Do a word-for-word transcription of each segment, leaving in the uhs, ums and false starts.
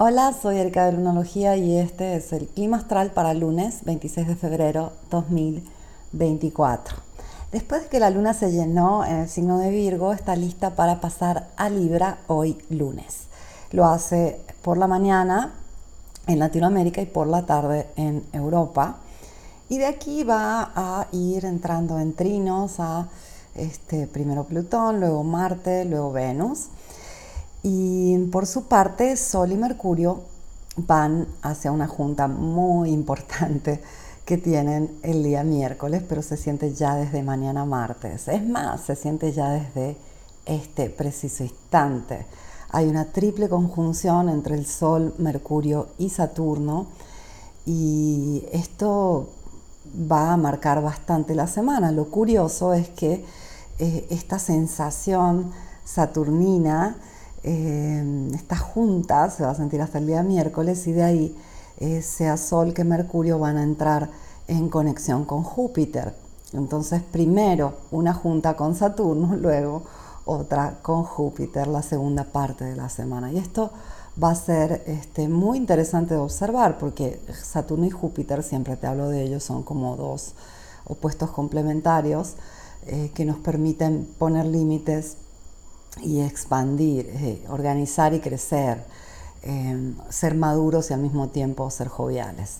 Hola, soy Erika de Lunalogía y este es el clima astral para lunes veintiséis de febrero dos mil veinticuatro. Después de que la luna se llenó en el signo de Virgo, está lista para pasar a Libra hoy lunes. Lo hace por la mañana en Latinoamérica y por la tarde en Europa. Y de aquí va a ir entrando en trinos a este, primero Plutón, luego Marte, luego Venus. Y por su parte, Sol y Mercurio van hacia una junta muy importante que tienen el día miércoles, pero se siente ya desde mañana martes. Es más, se siente ya desde este preciso instante. Hay una triple conjunción entre el Sol, Mercurio y Saturno, y esto va a marcar bastante la semana. Lo curioso es que eh, esta sensación saturnina, eh, esta junta se va a sentir hasta el día miércoles, y de ahí eh, sea Sol que Mercurio van a entrar en conexión con Júpiter. Entonces primero una junta con Saturno, luego otra con Júpiter la segunda parte de la semana. Y esto va a ser este, muy interesante de observar, porque Saturno y Júpiter, siempre te hablo de ellos, son como dos opuestos complementarios eh, que nos permiten poner límites y expandir, eh, organizar y crecer, eh, ser maduros y al mismo tiempo ser joviales.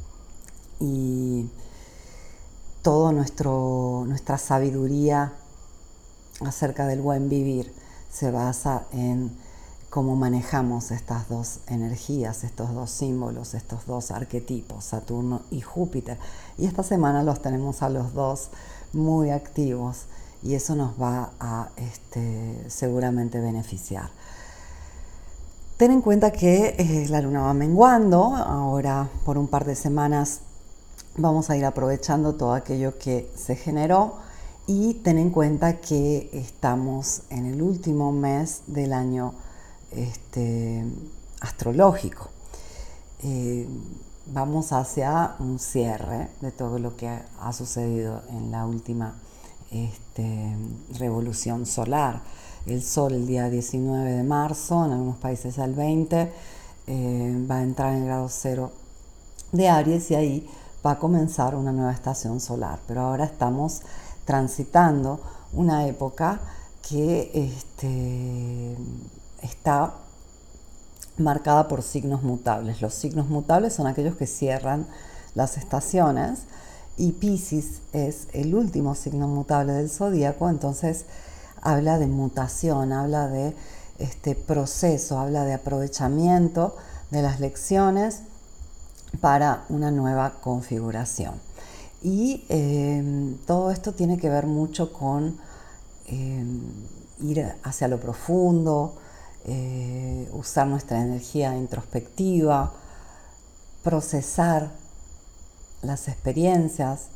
Y todo nuestro, nuestra sabiduría acerca del buen vivir se basa en cómo manejamos estas dos energías, estos dos símbolos, estos dos arquetipos, Saturno y Júpiter. Y esta semana los tenemos a los dos muy activos, y eso nos va a este, seguramente beneficiar. Ten en cuenta que eh, la luna va menguando, ahora por un par de semanas vamos a ir aprovechando todo aquello que se generó, y ten en cuenta que estamos en el último mes del año este, astrológico. Eh, vamos hacia un cierre de todo lo que ha sucedido en la última este, revolución solar. El Sol el día diecinueve de marzo, en algunos países el veinte, eh, va a entrar en el grado cero de Aries, y ahí va a comenzar una nueva estación solar. Pero ahora estamos transitando una época que este, está marcada por signos mutables. Los signos mutables son aquellos que cierran las estaciones, y Piscis es el último signo mutable del zodíaco. Entonces habla de mutación, habla de este proceso, habla de aprovechamiento de las lecciones para una nueva configuración. Y eh, todo esto tiene que ver mucho con eh, ir hacia lo profundo, eh, usar nuestra energía introspectiva, procesar las experiencias,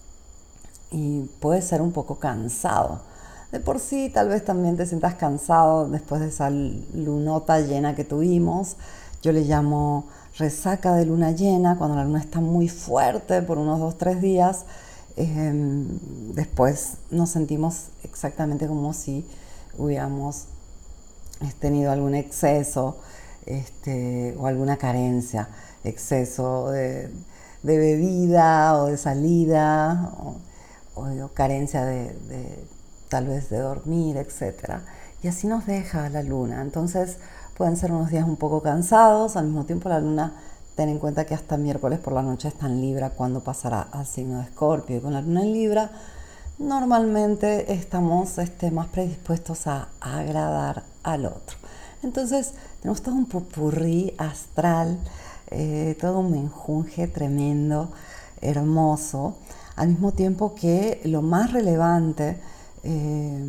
y puede ser un poco cansado. De por sí tal vez también te sientas cansado después de esa lunota llena que tuvimos. Yo le llamo resaca de luna llena, cuando la luna está muy fuerte por unos dos, tres días. Eh, después nos sentimos exactamente como si hubiéramos tenido algún exceso este, o alguna carencia, exceso de, de bebida o de salida, o, o carencia de, de tal vez de dormir, etcétera. Y así nos deja la luna. Entonces pueden ser unos días un poco cansados. Al mismo tiempo la luna, ten en cuenta que hasta miércoles por la noche está en Libra, cuando pasará al signo de Escorpio. Y con la luna en Libra normalmente estamos este, más predispuestos a, a agradar al otro. Entonces tenemos todo un popurrí astral, eh, todo un menjunje tremendo, hermoso, al mismo tiempo que lo más relevante eh,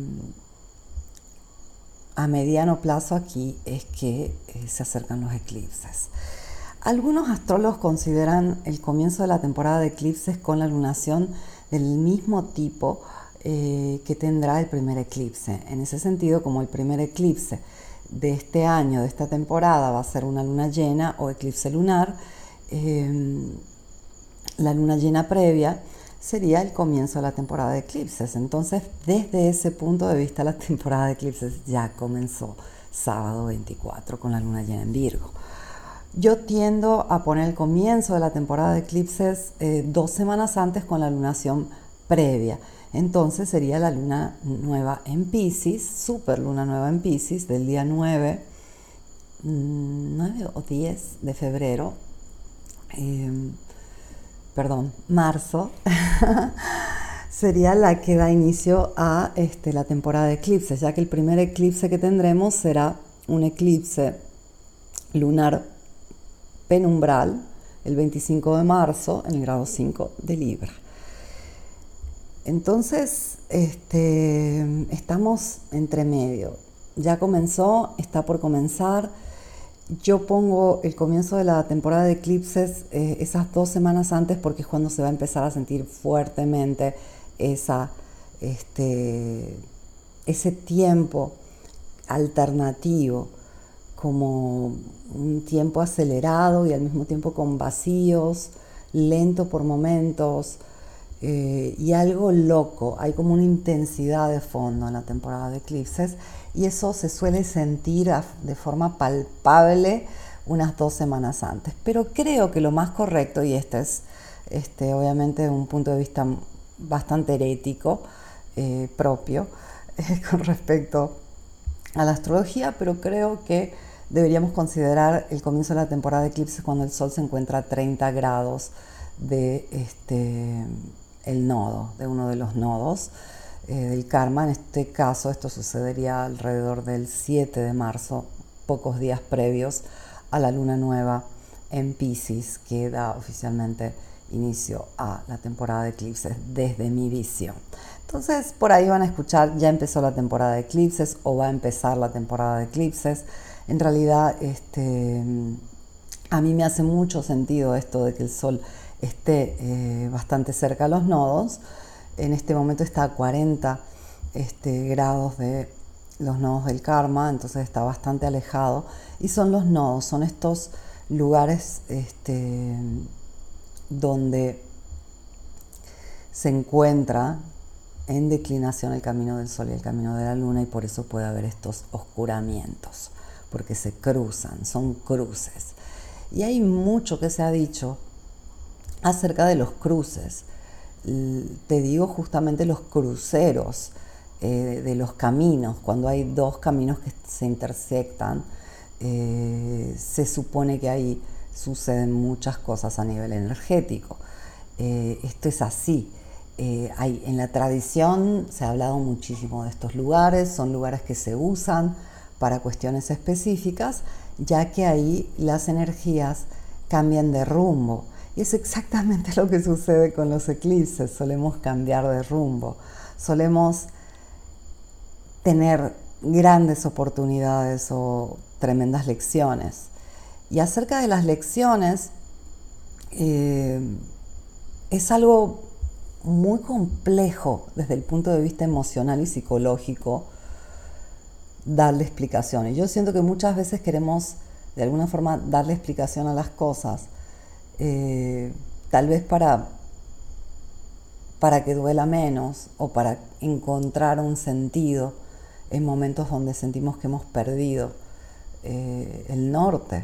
a mediano plazo aquí es que eh, se acercan los eclipses. Algunos astrólogos consideran el comienzo de la temporada de eclipses con la lunación del mismo tipo eh, que tendrá el primer eclipse. En ese sentido, como el primer eclipse de este año, de esta temporada, va a ser una luna llena o eclipse lunar, eh, la luna llena previa sería el comienzo de la temporada de eclipses. Entonces, desde ese punto de vista, la temporada de eclipses ya comenzó sábado veinticuatro con la luna llena en Virgo. Yo tiendo a poner el comienzo de la temporada de eclipses eh, dos semanas antes con la lunación previa. Entonces sería la luna nueva en Piscis, super luna nueva en Piscis, del día nueve, nueve o diez de febrero, eh, perdón, marzo, sería la que da inicio a este, la temporada de eclipses, ya que el primer eclipse que tendremos será un eclipse lunar penumbral el veinticinco de marzo en el grado cinco de Libra. Entonces, este, estamos entre medio. Ya comenzó, está por comenzar. Yo pongo el comienzo de la temporada de eclipses eh, esas dos semanas antes porque es cuando se va a empezar a sentir fuertemente esa, este, ese tiempo alternativo, como un tiempo acelerado y al mismo tiempo con vacíos, lento por momentos, eh, y algo loco. Hay como una intensidad de fondo en la temporada de eclipses y eso se suele sentir a, de forma palpable unas dos semanas antes. Pero creo que lo más correcto, y este es este, obviamente un punto de vista bastante herético, eh, propio, eh, con respecto a la astrología, pero creo que deberíamos considerar el comienzo de la temporada de eclipses cuando el Sol se encuentra a treinta grados de este, el nodo, de uno de los nodos eh, del karma. En este caso esto sucedería alrededor del siete de marzo, pocos días previos a la luna nueva en Piscis, que da oficialmente inicio a la temporada de eclipses desde mi visión. Entonces por ahí van a escuchar, ya empezó la temporada de eclipses o va a empezar la temporada de eclipses. En realidad este, a mí me hace mucho sentido esto de que el Sol esté eh, bastante cerca a los nodos. En este momento está a cuarenta este, grados de los nodos del karma, entonces está bastante alejado. Y son los nodos, son estos lugares este, donde se encuentra en declinación el camino del Sol y el camino de la Luna, y por eso puede haber estos oscuramientos, porque se cruzan, son cruces. Y hay mucho que se ha dicho acerca de los cruces. Te digo justamente los cruceros eh, de los caminos, cuando hay dos caminos que se intersectan, eh, se supone que ahí suceden muchas cosas a nivel energético. Eh, esto es así. Eh, hay, en la tradición se ha hablado muchísimo de estos lugares, son lugares que se usan para cuestiones específicas, ya que ahí las energías cambian de rumbo. Y es exactamente lo que sucede con los eclipses, solemos cambiar de rumbo, solemos tener grandes oportunidades o tremendas lecciones. Y acerca de las lecciones, eh, es algo muy complejo desde el punto de vista emocional y psicológico darle explicaciones. Yo siento que muchas veces queremos de alguna forma darle explicación a las cosas, eh, tal vez para, para que duela menos o para encontrar un sentido en momentos donde sentimos que hemos perdido eh, el norte.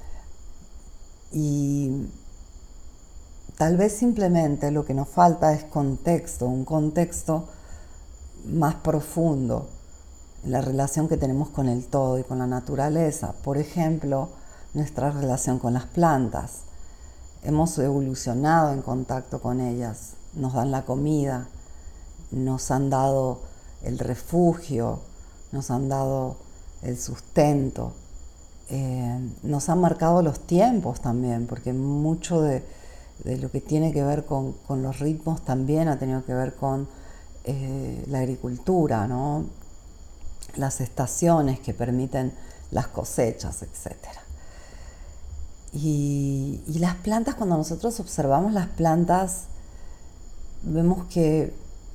Y tal vez simplemente lo que nos falta es contexto, un contexto más profundo en la relación que tenemos con el todo y con la naturaleza. Por ejemplo, nuestra relación con las plantas. Hemos evolucionado en contacto con ellas, nos dan la comida, nos han dado el refugio, nos han dado el sustento, eh, nos han marcado los tiempos también, porque mucho de, de lo que tiene que ver con, con los ritmos también ha tenido que ver con eh, la agricultura, ¿no? Las estaciones que permiten las cosechas, etcétera. Y, y las plantas, cuando nosotros observamos las plantas, vemos que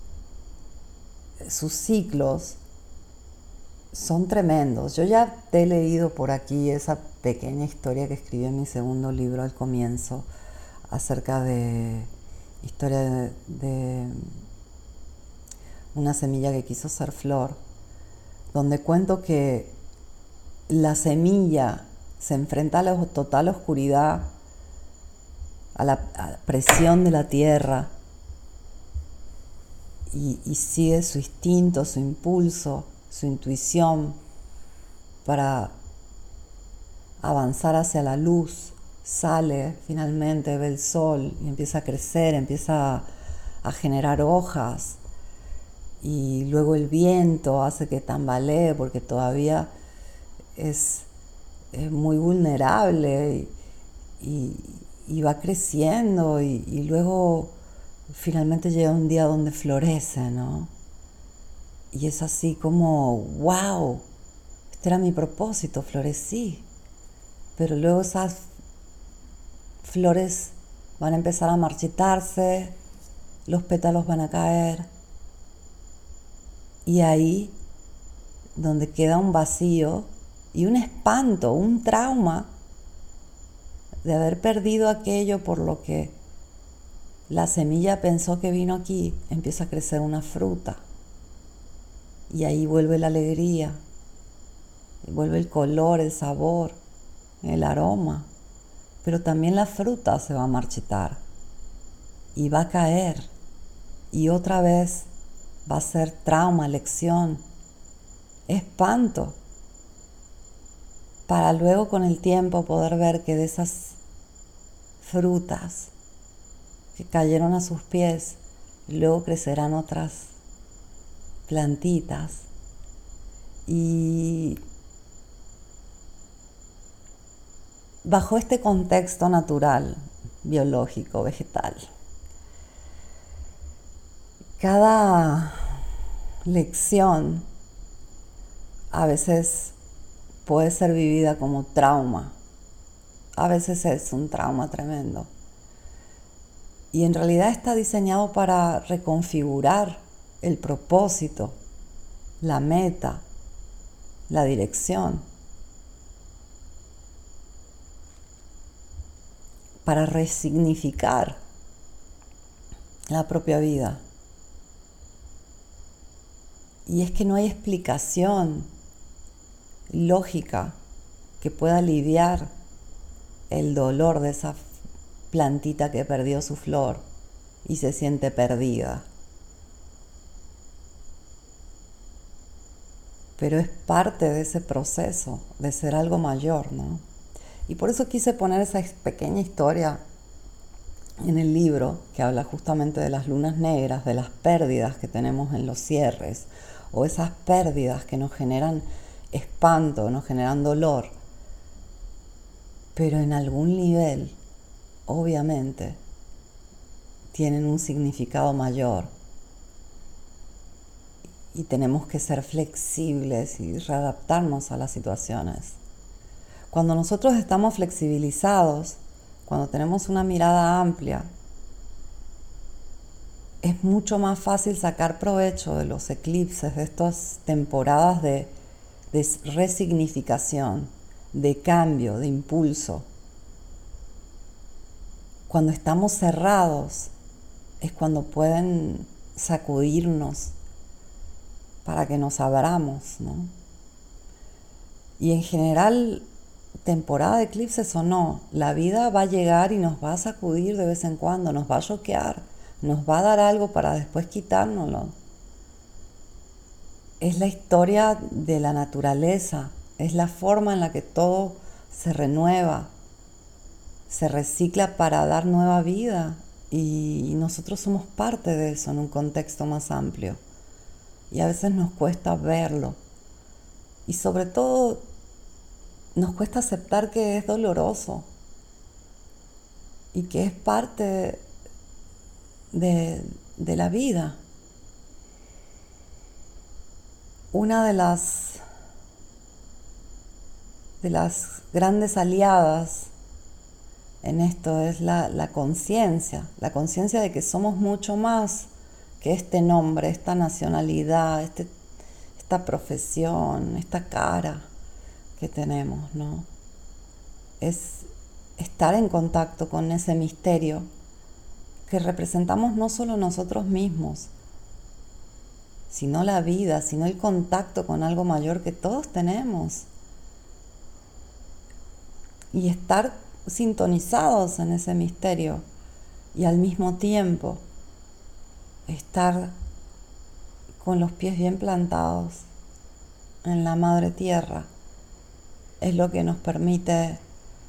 sus ciclos son tremendos. Yo ya te he leído por aquí esa pequeña historia que escribí en mi segundo libro al comienzo, acerca de historia de, de una semilla que quiso ser flor, donde cuento que la semilla se enfrenta a la total oscuridad, a la, a la presión de la tierra y, y sigue su instinto, su impulso, su intuición para avanzar hacia la luz. Sale finalmente, ve el sol y empieza a crecer, empieza a, a generar hojas, y luego el viento hace que tambalee porque todavía es, es muy vulnerable, y, y, y va creciendo, y, y luego finalmente llega un día donde florece, ¿no? Y es así como, wow, este era mi propósito, florecí. Pero luego esas flores van a empezar a marchitarse, los pétalos van a caer, y ahí donde queda un vacío y un espanto, un trauma de haber perdido aquello por lo que la semilla pensó que vino aquí, empieza a crecer una fruta, y ahí vuelve la alegría, y vuelve el color, el sabor, el aroma. Pero también la fruta se va a marchitar y va a caer, y otra vez va a ser trauma, lección, espanto, para luego con el tiempo poder ver que de esas frutas que cayeron a sus pies, luego crecerán otras plantitas. Y bajo este contexto natural, biológico, vegetal, cada lección a veces puede ser vivida como trauma, a veces es un trauma tremendo, y en realidad está diseñado para reconfigurar el propósito, la meta, la dirección, para resignificar la propia vida. Y es que no hay explicación lógica que pueda aliviar el dolor de esa plantita que perdió su flor y se siente perdida. Pero es parte de ese proceso de ser algo mayor, ¿no? Y por eso quise poner esa pequeña historia en el libro, que habla justamente de las lunas negras, de las pérdidas que tenemos en los cierres, o esas pérdidas que nos generan espanto, nos generan dolor. Pero en algún nivel, obviamente, tienen un significado mayor. Y tenemos que ser flexibles y readaptarnos a las situaciones. Cuando nosotros estamos flexibilizados, cuando tenemos una mirada amplia, es mucho más fácil sacar provecho de los eclipses, de estas temporadas de, de resignificación, de cambio, de impulso. Cuando estamos cerrados es cuando pueden sacudirnos para que nos abramos, ¿no? Y en general, temporada de eclipses o no, la vida va a llegar y nos va a sacudir de vez en cuando, nos va a choquear, nos va a dar algo para después quitárnoslo. Es la historia de la naturaleza, es la forma en la que todo se renueva, se recicla para dar nueva vida, y nosotros somos parte de eso en un contexto más amplio. Y a veces nos cuesta verlo, y sobre todo nos cuesta aceptar que es doloroso y que es parte de, de la vida. Una de las, de las grandes aliadas en esto es la, la conciencia, la conciencia de que somos mucho más que este nombre, esta nacionalidad, este, esta profesión, esta cara que tenemos, ¿no? Es estar en contacto con ese misterio que representamos no solo nosotros mismos, sino la vida, sino el contacto con algo mayor que todos tenemos. y estar sintonizados en ese misterio y al mismo tiempo estar con los pies bien plantados en la madre tierra es lo que nos permite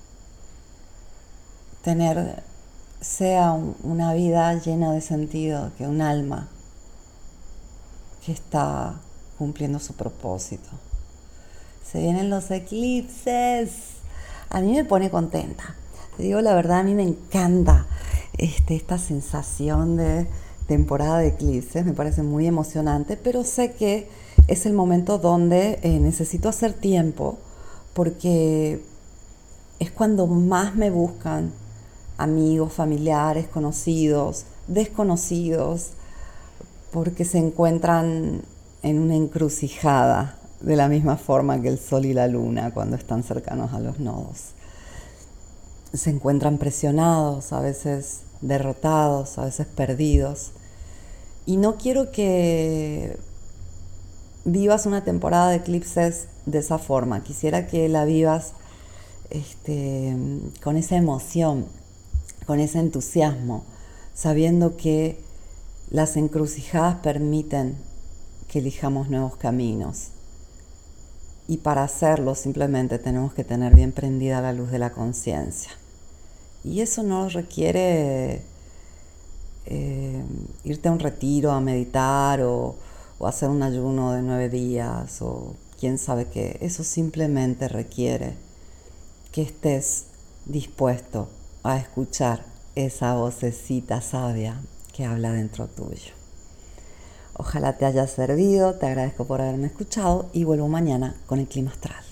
tener sea un, una vida llena de sentido, que un alma que está cumpliendo su propósito. Se vienen los eclipses. A mí me pone contenta. Te digo la verdad, a mí me encanta este, esta sensación de temporada de eclipses. Me parece muy emocionante, pero sé que es el momento donde eh, necesito hacer tiempo porque es cuando más me buscan amigos, familiares, conocidos, desconocidos, porque se encuentran en una encrucijada de la misma forma que el Sol y la Luna cuando están cercanos a los nodos. Se encuentran presionados, a veces derrotados, a veces perdidos. Y no quiero que vivas una temporada de eclipses de esa forma. Quisiera que la vivas este, con esa emoción, con ese entusiasmo, sabiendo que las encrucijadas permiten que elijamos nuevos caminos. Y para hacerlo simplemente tenemos que tener bien prendida la luz de la conciencia. Y eso no requiere eh, irte a un retiro a meditar o, o hacer un ayuno de nueve días o quién sabe qué. Eso simplemente requiere que estés dispuesto a escuchar esa vocecita sabia que habla dentro tuyo. Ojalá te haya servido, te agradezco por haberme escuchado y vuelvo mañana con el clima astral.